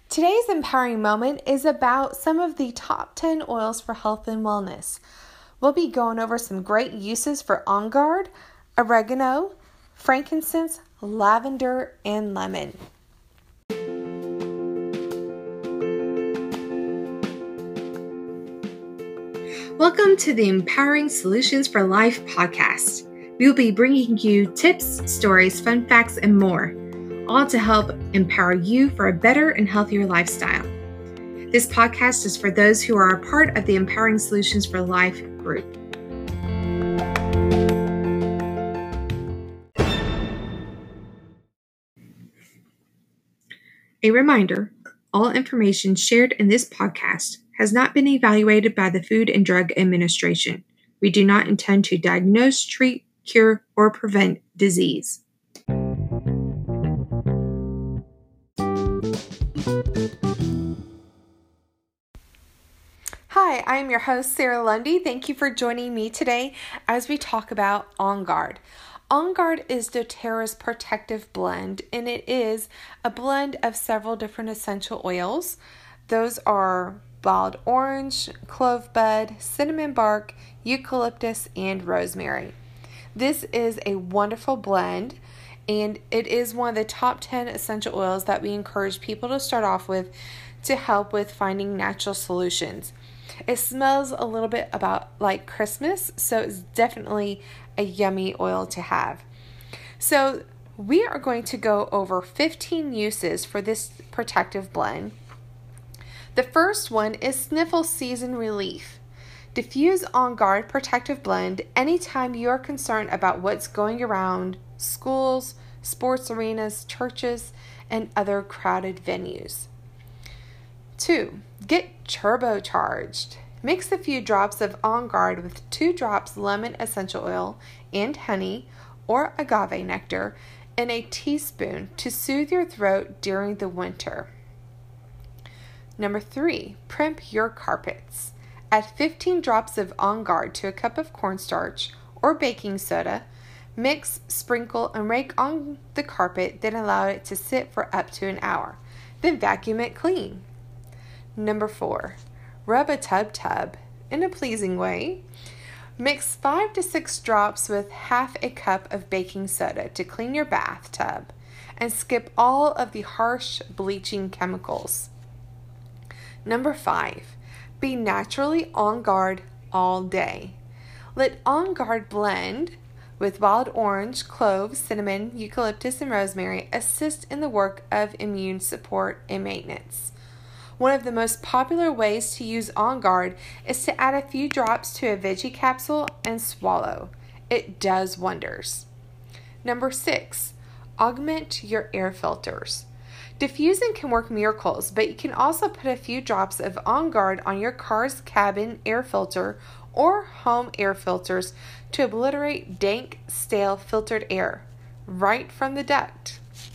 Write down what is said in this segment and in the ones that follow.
Today's empowering moment is about some of the top 10 oils for health and wellness. We'll be going over some great uses for On Guard, oregano, frankincense, lavender, and lemon. Welcome to the Empowering Solutions for Life podcast. We will be bringing you tips, stories, fun facts, and more, all to help empower you for a better and healthier lifestyle. This podcast is for those who are a part of the Empowering Solutions for Life group. A reminder, all information shared in this podcast has not been evaluated by the Food and Drug Administration. We do not intend to diagnose, treat, cure, or prevent disease. Hi, I am your host, Sarah Lundy. Thank you for joining me today as we talk about On Guard. On Guard is doTERRA's protective blend, and it is a blend of several different essential oils. Those are wild orange, clove bud, cinnamon bark, eucalyptus, and rosemary. This is a wonderful blend, and it is one of the top 10 essential oils that we encourage people to start off with to help with finding natural solutions. It smells a little bit like Christmas, so it's definitely a yummy oil to have. So we are going to go over 15 uses for this protective blend. The first one is sniffle season relief. Diffuse On Guard protective blend anytime you are concerned about what's going around schools, sports arenas, churches, and other crowded venues. 2. Get turbocharged. Mix a few drops of On Guard with 2 drops lemon essential oil and honey or agave nectar in a teaspoon to soothe your throat during the winter. Number 3. Primp your carpets. Add 15 drops of On Guard to a cup of cornstarch or baking soda. Mix, sprinkle, and rake on the carpet, then allow it to sit for up to an hour. Then vacuum it clean. Number 4. Rub a tub in a pleasing way. Mix 5 to 6 drops with half a cup of baking soda to clean your bathtub and skip all of the harsh bleaching chemicals. Number 5. Be naturally on guard all day. Let On Guard blend with wild orange, cloves, cinnamon, eucalyptus, and rosemary assist in the work of immune support and maintenance. One of the most popular ways to use On Guard is to add a few drops to a veggie capsule and swallow. It does wonders. Number 6. Augment your air filters. Diffusing can work miracles, but you can also put a few drops of On Guard on your car's cabin air filter or home air filters to obliterate dank, stale filtered air right from the duct.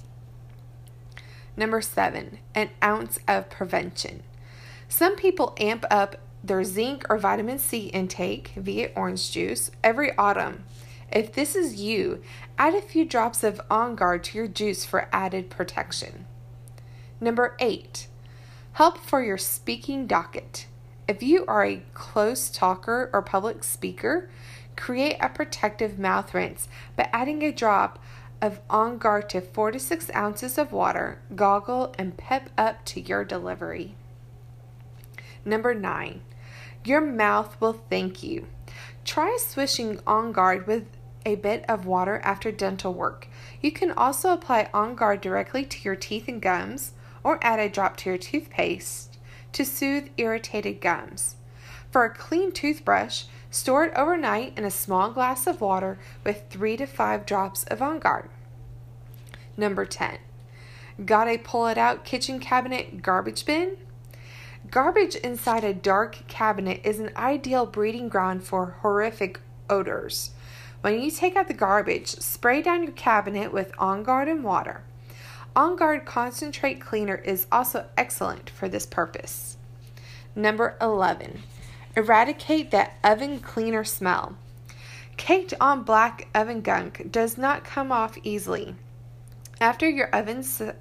Number 7, an ounce of prevention. Some people amp up their zinc or vitamin C intake via orange juice every autumn. If this is you, add a few drops of On Guard to your juice for added protection. Number 8, help for your speaking docket. If you are a close talker or public speaker, create a protective mouth rinse by adding a drop of On Guard to 4 to 6 ounces of water, goggle, and pep up to your delivery. Number 9, your mouth will thank you. Try swishing On Guard with a bit of water after dental work. You can also apply On Guard directly to your teeth and gums, or add a drop to your toothpaste to soothe irritated gums. For a clean toothbrush, store it overnight in a small glass of water with 3 to 5 drops of On Guard. Number 10. Got a pull-it-out kitchen cabinet garbage bin? Garbage inside a dark cabinet is an ideal breeding ground for horrific odors. When you take out the garbage, spray down your cabinet with On Guard and water. On Guard Concentrate Cleaner is also excellent for this purpose. Number 11. Eradicate that oven cleaner smell. Caked on black oven gunk does not come off easily. After your oven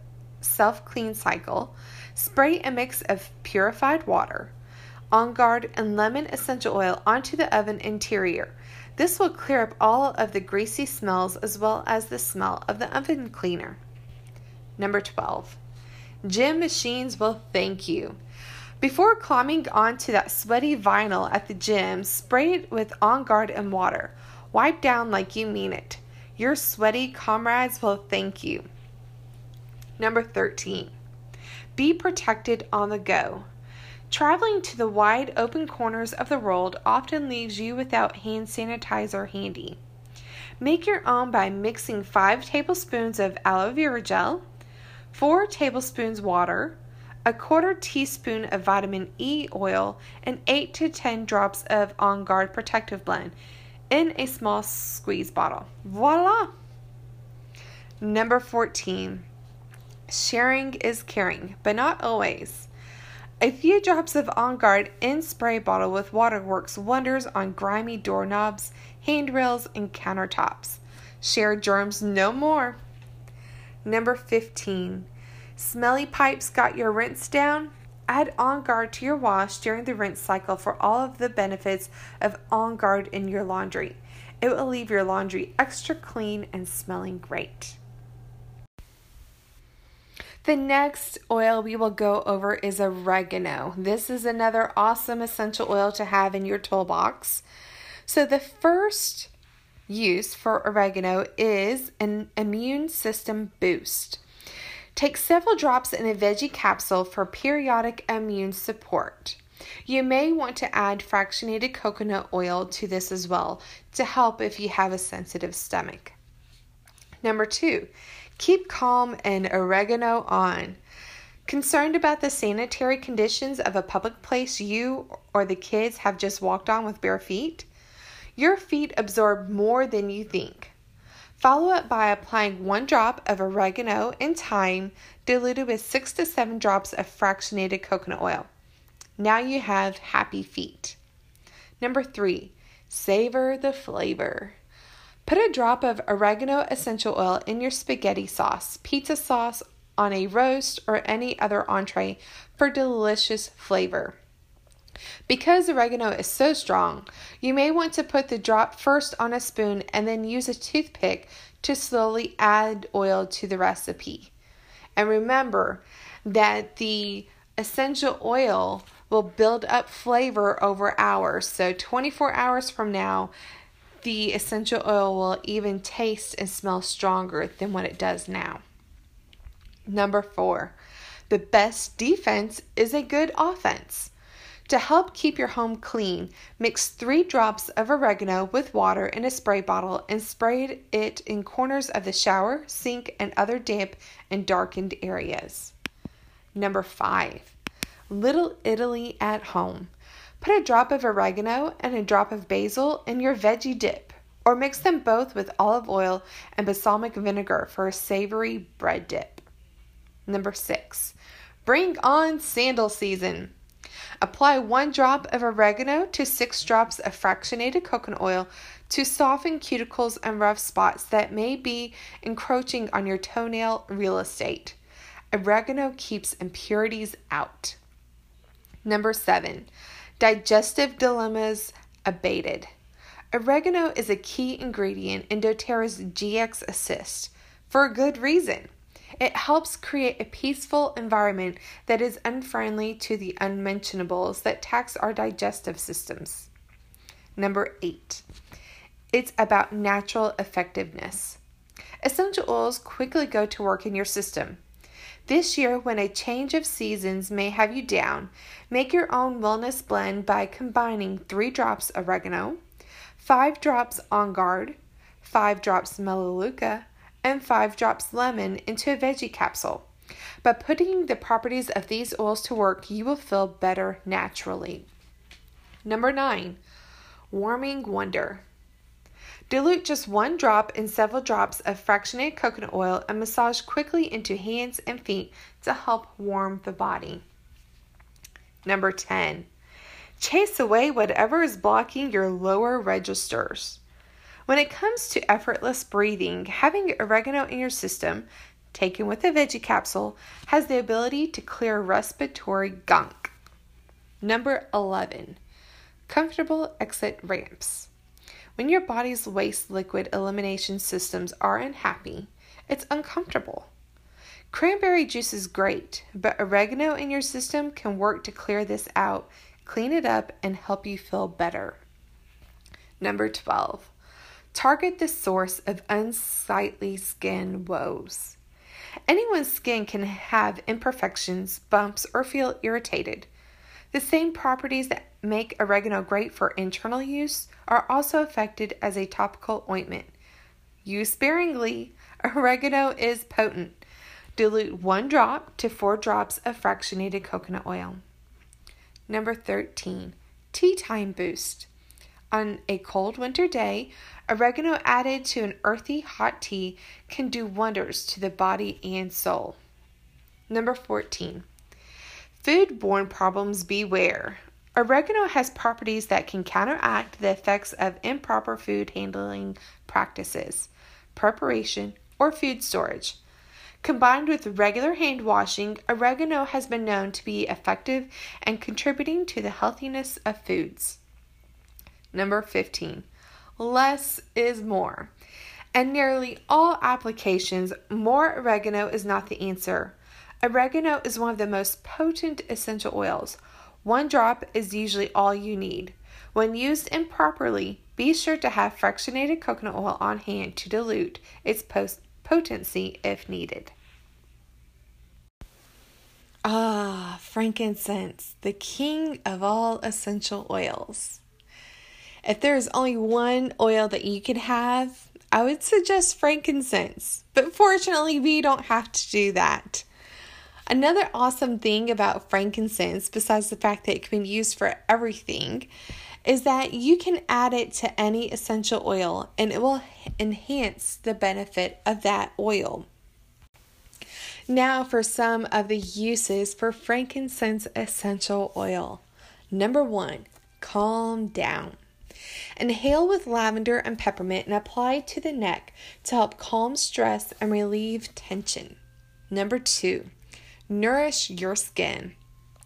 self-clean cycle, spray a mix of purified water, On Guard, and lemon essential oil onto the oven interior. This will clear up all of the greasy smells as well as the smell of the oven cleaner. Number 12. Gym machines will thank you. Before climbing onto that sweaty vinyl at the gym, spray it with On Guard and water. Wipe down like you mean it. Your sweaty comrades will thank you. Number 13. Be protected on the go. Traveling to the wide open corners of the world often leaves you without hand sanitizer handy. Make your own by mixing 5 tablespoons of aloe vera gel, 4 tablespoons water, a 1/4 teaspoon of vitamin E oil, and 8 to 10 drops of On Guard Protective Blend in a small squeeze bottle. Voila! Number 14. Sharing is caring, but not always. A few drops of On Guard in spray bottle with water works wonders on grimy doorknobs, handrails, and countertops. Share germs no more. Number 15. Smelly pipes got your rinse down? Add On Guard to your wash during the rinse cycle for all of the benefits of On Guard in your laundry. It will leave your laundry extra clean and smelling great. The next oil we will go over is oregano. This is another awesome essential oil to have in your toolbox. So the first use for oregano is an immune system boost. Take several drops in a veggie capsule for periodic immune support. You may want to add fractionated coconut oil to this as well to help if you have a sensitive stomach. Number 2, keep calm and oregano on. Concerned about the sanitary conditions of a public place you or the kids have just walked on with bare feet? Your feet absorb more than you think. Follow up by applying 1 drop of oregano and thyme diluted with 6 to 7 drops of fractionated coconut oil. Now you have happy feet. Number 3, savor the flavor. Put a drop of oregano essential oil in your spaghetti sauce, pizza sauce, on a roast, or any other entree for delicious flavor. Because oregano is so strong, you may want to put the drop first on a spoon and then use a toothpick to slowly add oil to the recipe. And remember that the essential oil will build up flavor over hours. So 24 hours from now, the essential oil will even taste and smell stronger than what it does now. Number 4, the best defense is a good offense. To help keep your home clean, mix 3 drops of oregano with water in a spray bottle and spray it in corners of the shower, sink, and other damp and darkened areas. Number 5, Little Italy at home. Put a drop of oregano and a drop of basil in your veggie dip, or mix them both with olive oil and balsamic vinegar for a savory bread dip. Number 6, bring on sandal season. Apply 1 drop of oregano to 6 drops of fractionated coconut oil to soften cuticles and rough spots that may be encroaching on your toenail real estate. Oregano keeps impurities out. Number 7, digestive dilemmas abated. Oregano is a key ingredient in doTERRA's GX Assist for a good reason. It helps create a peaceful environment that is unfriendly to the unmentionables that tax our digestive systems. Number 8, it's about natural effectiveness. Essential oils quickly go to work in your system. This year, when a change of seasons may have you down, make your own wellness blend by combining 3 drops oregano, 5 drops On Guard, 5 drops Melaleuca, and 5 drops lemon into a veggie capsule. By putting the properties of these oils to work, you will feel better naturally. Number 9, warming wonder. Dilute just 1 drop in several drops of fractionated coconut oil and massage quickly into hands and feet to help warm the body. Number 10, chase away whatever is blocking your lower registers. When it comes to effortless breathing, having oregano in your system taken with a veggie capsule, has the ability to clear respiratory gunk. Number 11, comfortable exit ramps. When your body's waste liquid elimination systems are unhappy, it's uncomfortable. Cranberry juice is great, but oregano in your system can work to clear this out, clean it up, and help you feel better. Number 12, target the source of unsightly skin woes. Anyone's skin can have imperfections, bumps, or feel irritated. The same properties that make oregano great for internal use are also affected as a topical ointment. Use sparingly. Oregano is potent. Dilute 1 drop to 4 drops of fractionated coconut oil. Number 13, tea time boost. On a cold winter day, oregano added to an earthy hot tea can do wonders to the body and soul. Number 14, foodborne problems beware. Oregano has properties that can counteract the effects of improper food handling practices, preparation, or food storage. Combined with regular hand washing, oregano has been known to be effective in contributing to the healthiness of foods. Number 15, less is more. In nearly all applications, more oregano is not the answer. Oregano is one of the most potent essential oils. 1 drop is usually all you need. When used improperly, be sure to have fractionated coconut oil on hand to dilute its potency if needed. Frankincense, the king of all essential oils. If there is only one oil that you could have, I would suggest frankincense. But fortunately, we don't have to do that. Another awesome thing about frankincense, besides the fact that it can be used for everything, is that you can add it to any essential oil and it will enhance the benefit of that oil. Now for some of the uses for frankincense essential oil. Number 1, calm down. Inhale with lavender and peppermint and apply to the neck to help calm stress and relieve tension. Number 2, nourish your skin.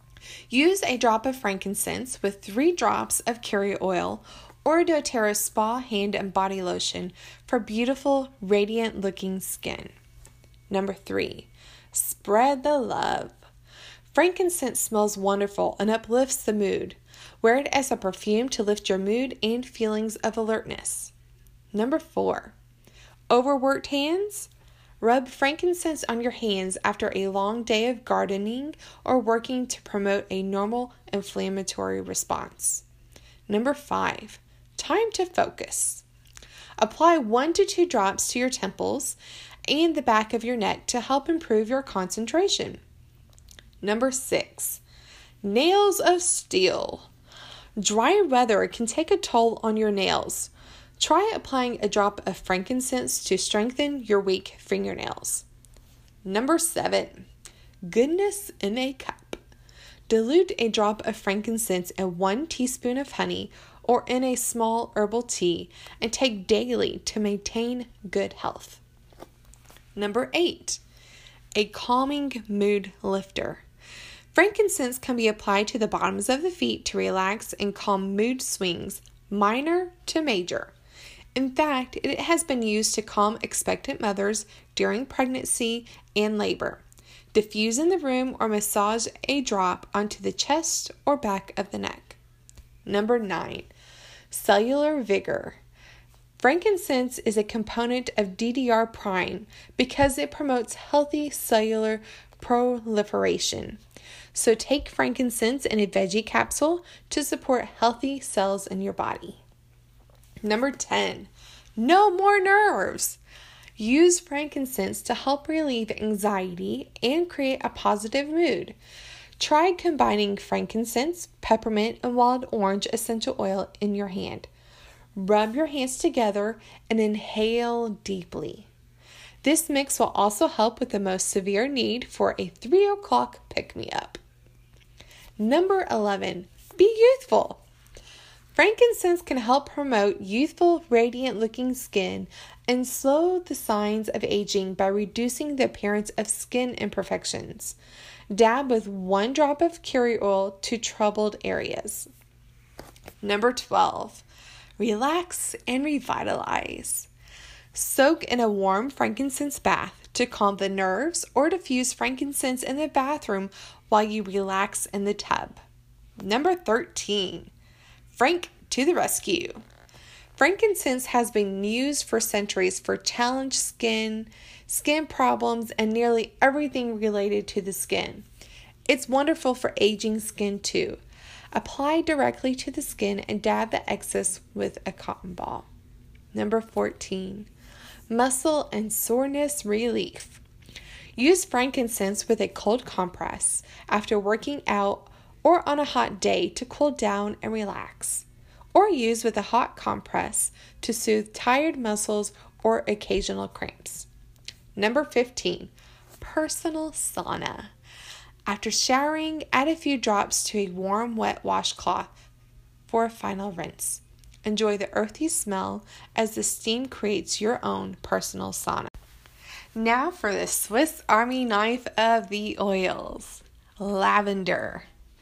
Use a drop of frankincense with 3 drops of carrier oil or doTERRA Spa hand and body lotion for beautiful, radiant looking skin. Number 3, spread the love. Frankincense smells wonderful and uplifts the mood. Wear it as a perfume to lift your mood and feelings of alertness. Number 4, overworked hands. Rub frankincense on your hands after a long day of gardening or working to promote a normal inflammatory response. Number 5, time to focus. Apply 1 to 2 drops to your temples and the back of your neck to help improve your concentration. Number 6, nails of steel. Dry weather can take a toll on your nails. Try applying a drop of frankincense to strengthen your weak fingernails. Number 7, goodness in a cup. Dilute a drop of frankincense in 1 teaspoon of honey or in a small herbal tea and take daily to maintain good health. Number 8, a calming mood lifter. Frankincense can be applied to the bottoms of the feet to relax and calm mood swings, minor to major. In fact, it has been used to calm expectant mothers during pregnancy and labor. Diffuse in the room or massage a drop onto the chest or back of the neck. Number 9, cellular vigor. Frankincense is a component of DDR prime because it promotes healthy cellular proliferation. So take frankincense in a veggie capsule to support healthy cells in your body. Number 10, no more nerves. Use frankincense to help relieve anxiety and create a positive mood. Try combining frankincense, peppermint, and wild orange essential oil in your hand. Rub your hands together and inhale deeply. This mix will also help with the most severe need for a 3 o'clock pick-me-up. Number 11, be youthful. Frankincense can help promote youthful, radiant-looking skin and slow the signs of aging by reducing the appearance of skin imperfections. Dab with 1 drop of curry oil to troubled areas. Number 12. Relax and revitalize. Soak in a warm frankincense bath to calm the nerves or diffuse frankincense in the bathroom while you relax in the tub. Number 13. Frank to the rescue. Frankincense has been used for centuries for challenged skin problems, and nearly everything related to the skin. It's wonderful for aging skin too. Apply directly to the skin and dab the excess with a cotton ball. Number 14. Muscle and soreness relief. Use frankincense with a cold compress after working out or on a hot day to cool down and relax. Or use with a hot compress to soothe tired muscles or occasional cramps. Number 15. Personal sauna. After showering, add a few drops to a warm, wet washcloth for a final rinse. Enjoy the earthy smell as the steam creates your own personal sauna. Now for the Swiss Army knife of the oils. Lavender.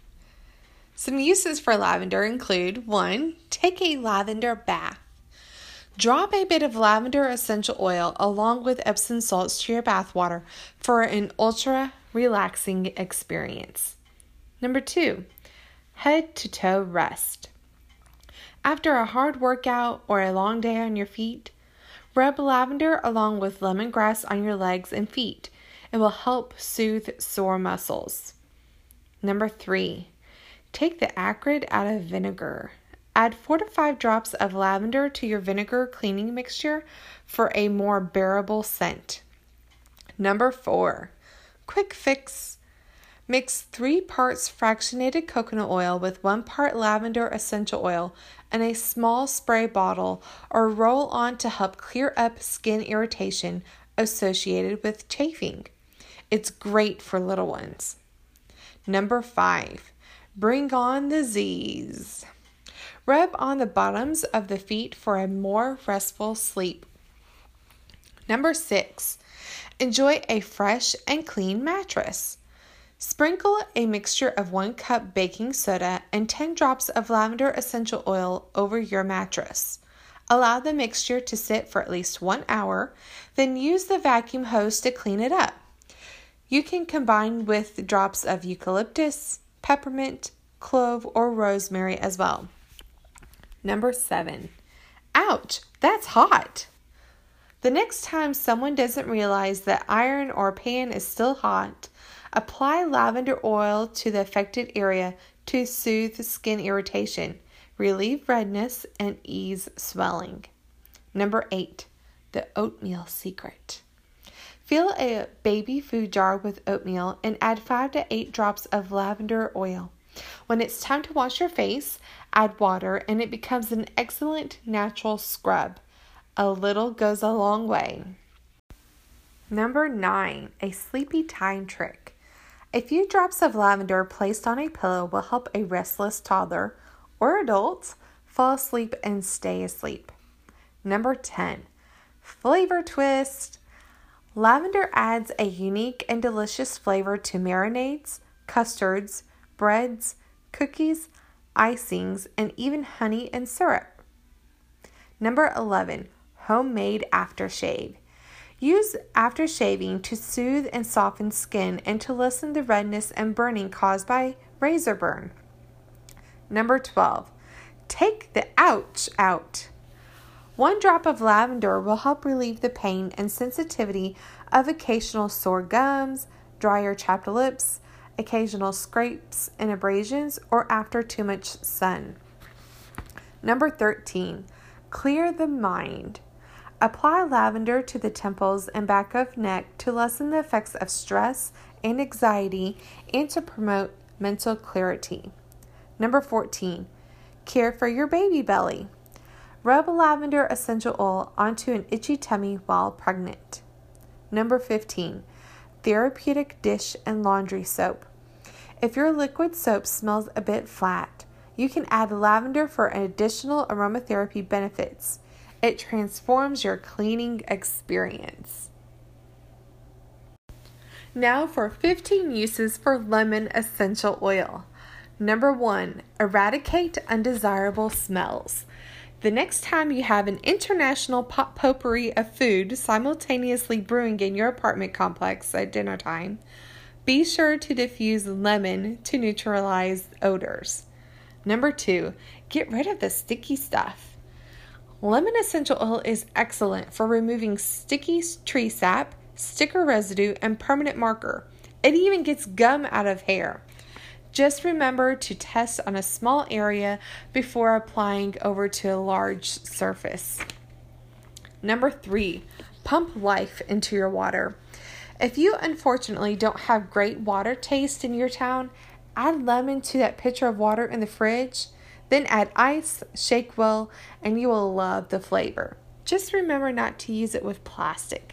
Some uses for lavender include 1. Take a lavender bath. Drop a bit of lavender essential oil along with Epsom salts to your bath water for an ultra relaxing experience. Number 2. Head to toe rest. After a hard workout or a long day on your feet, rub lavender along with lemongrass on your legs and feet. It will help soothe sore muscles. Number 3. Take the acrid out of vinegar. Add 4 to 5 drops of lavender to your vinegar cleaning mixture for a more bearable scent. Number 4. Quick fix. Mix 3 parts fractionated coconut oil with 1 part lavender essential oil in a small spray bottle or roll on to help clear up skin irritation associated with chafing. It's great for little ones. Number 5. Bring on the Z's. Rub on the bottoms of the feet for a more restful sleep. Number 6. Enjoy a fresh and clean mattress. Sprinkle a mixture of 1 cup baking soda and 10 drops of lavender essential oil over your mattress. Allow the mixture to sit for at least 1 hour, then use the vacuum hose to clean it up. You can combine with drops of eucalyptus, peppermint, clove, or rosemary as well. Number 7. Ouch, that's hot. The next time someone doesn't realize that iron or pan is still hot, apply lavender oil to the affected area to soothe skin irritation, relieve redness, and ease swelling. Number 8. The oatmeal secret. Fill a baby food jar with oatmeal and add 5 to 8 drops of lavender oil. When it's time to wash your face, add water and it becomes an excellent natural scrub. A little goes a long way. Number 9. A sleepy time trick. A few drops of lavender placed on a pillow will help a restless toddler or adult fall asleep and stay asleep. Number 10. Flavor twist. Lavender adds a unique and delicious flavor to marinades, custards, breads, cookies, icings, and even honey and syrup. Number 11. Homemade aftershave. Use after shaving to soothe and soften skin and to lessen the redness and burning caused by razor burn. Number 12. Take the ouch out. 1 drop of lavender will help relieve the pain and sensitivity of occasional sore gums, dry or chapped lips, occasional scrapes and abrasions, or after too much sun. Number 13. Clear the mind. Apply lavender to the temples and back of neck to lessen the effects of stress and anxiety and to promote mental clarity. Number 14. Care for your baby belly. Rub lavender essential oil onto an itchy tummy while pregnant. Number 15. Therapeutic dish and laundry soap. If your liquid soap smells a bit flat, You can add lavender for additional aromatherapy benefits. It transforms your cleaning experience. Now for 15 uses for lemon essential oil. Number 1, eradicate undesirable smells. The next time you have an international potpourri of food simultaneously brewing in your apartment complex at dinner time, be sure to diffuse lemon to neutralize odors. Number 2, get rid of the sticky stuff. Lemon essential oil is excellent for removing sticky tree sap, sticker residue, and permanent marker. It even gets gum out of hair. Just remember to test on a small area before applying over to a large surface. Number 3, pump life into your water. If you unfortunately don't have great water taste in your town, add lemon to that pitcher of water in the fridge, then add ice, shake well, and you will love the flavor. Just remember not to use it with plastic.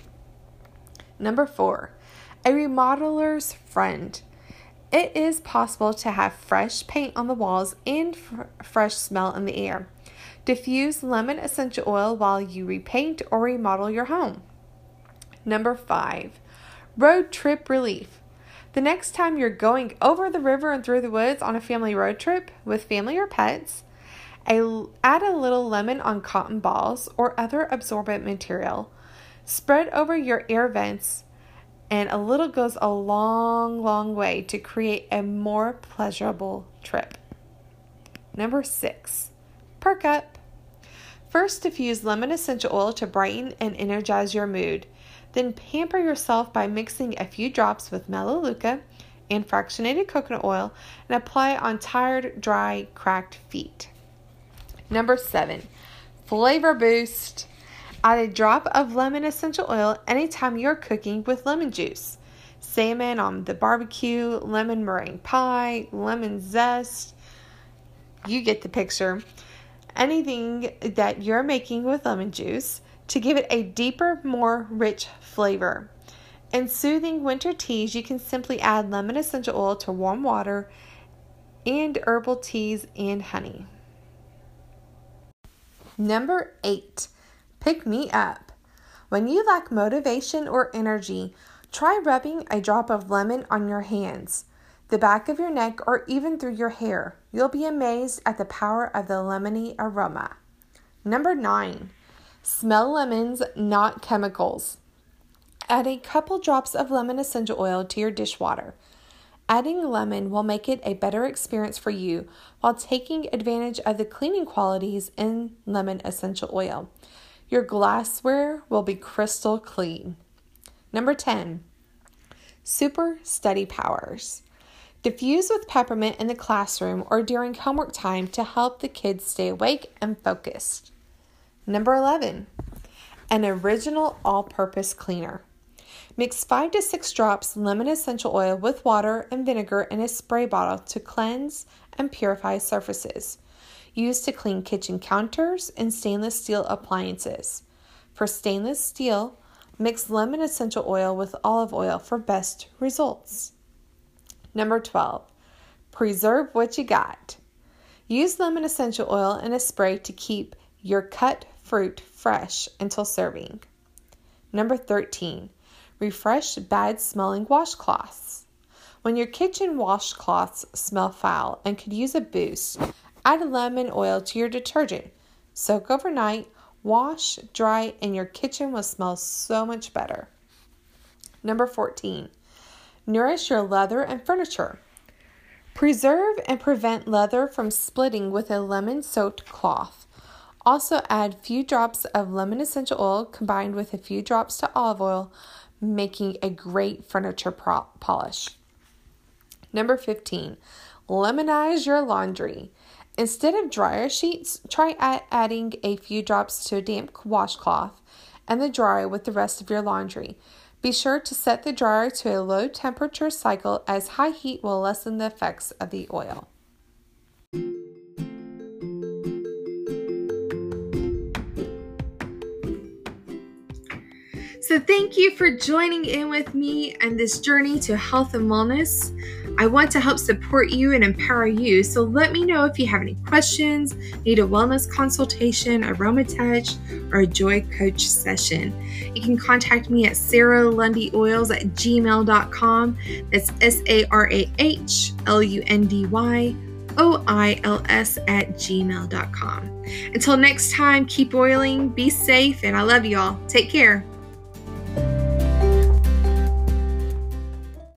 Number 4, a remodeler's friend. It is possible to have fresh paint on the walls and fresh smell in the air. Diffuse lemon essential oil while you repaint or remodel your home. Number 5, road trip relief. The next time you're going over the river and through the woods on a family road trip with family or pets, add a little lemon on cotton balls or other absorbent material. Spread over your air vents, and a little goes a long way to create a more pleasurable trip. Number 6, perk up. First, diffuse lemon essential oil to brighten and energize your mood. Then pamper yourself by mixing a few drops with Melaleuca and fractionated coconut oil and apply it on tired, dry, cracked feet. Number 7, flavor boost. Add a drop of lemon essential oil anytime you're cooking with lemon juice. Salmon on the barbecue, lemon meringue pie, lemon zest. You get the picture. Anything that you're making with lemon juice to give it a deeper, more rich flavor. In soothing winter teas, you can simply add lemon essential oil to warm water and herbal teas and honey. Number 8, pick me up. When you lack motivation or energy, try rubbing a drop of lemon on your hands, the back of your neck, or even through your hair. You'll be amazed at the power of the lemony aroma. Number 9, smell lemons, not chemicals. Add a couple drops of lemon essential oil to your dishwater. Adding lemon will make it a better experience for you while taking advantage of the cleaning qualities in lemon essential oil. Your glassware will be crystal clean. Number 10, super study powers. Diffuse with peppermint in the classroom or during homework time to help the kids stay awake and focused. Number 11, an original all-purpose cleaner. Mix 5 to 6 drops lemon essential oil with water and vinegar in a spray bottle to cleanse and purify surfaces. Used to clean kitchen counters and stainless steel appliances. For stainless steel, mix lemon essential oil with olive oil for best results. Number 12, preserve what you got. Use lemon essential oil in a spray to keep your cut fruit fresh until serving. Number 13, refresh bad smelling washcloths. When your kitchen washcloths smell foul and could use a boost, add lemon oil to your detergent. Soak overnight, wash, dry, and your kitchen will smell so much better. Number 14, nourish your leather and furniture. Preserve and prevent leather from splitting with a lemon-soaked cloth. Also add few drops of lemon essential oil combined with a few drops to olive oil, making a great furniture polish. Number 15, lemonize your laundry. Instead of dryer sheets, try adding a few drops to a damp washcloth and the dryer with the rest of your laundry. Be sure to set the dryer to a low temperature cycle as high heat will lessen the effects of the oil. So thank you for joining in with me on this journey to health and wellness. I want to help support you and empower you. So let me know if you have any questions, need a wellness consultation, aroma touch, or a joy coach session. You can contact me at sarahlundyoils@gmail.com. That's SARAHLUNDYOILS@gmail.com. Until next time, keep oiling, be safe, and I love y'all. Take care.